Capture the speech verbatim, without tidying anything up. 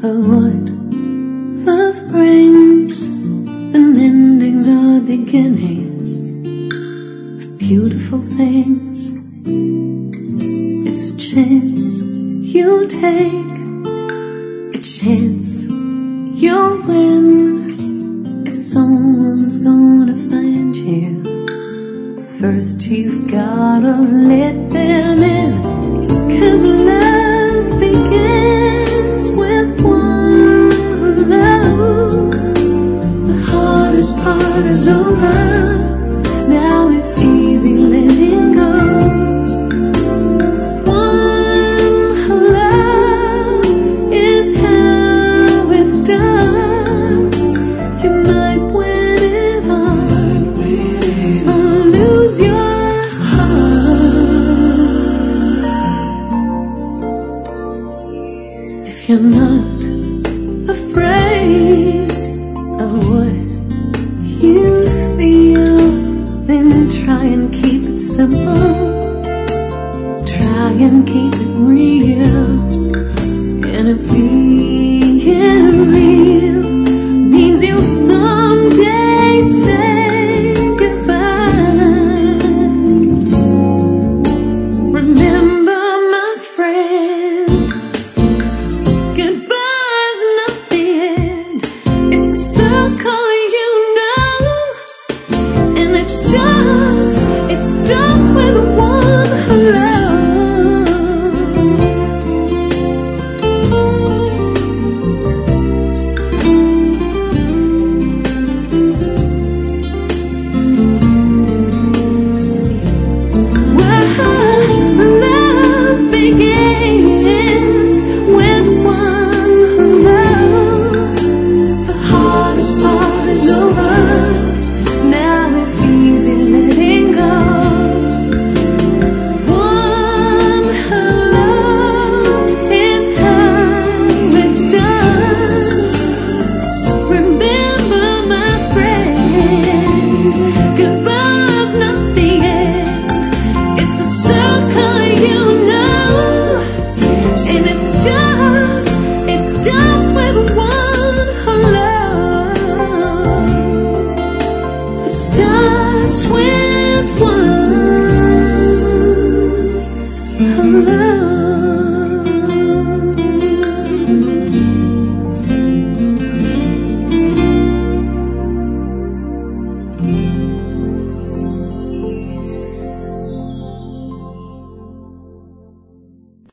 of what love brings, and endings are beginnings of beautiful things. It's a chance you'll take, a chance you'll win. If someone's gonna find you, first you've gotta let them in. 'Cause love begins with one love. The hardest part is over, now it's easy letting go. One love is how it starts. You might win it all, or lose your if you're not afraid of what you feel, then try and keep it simple. Try and keep it real, and it be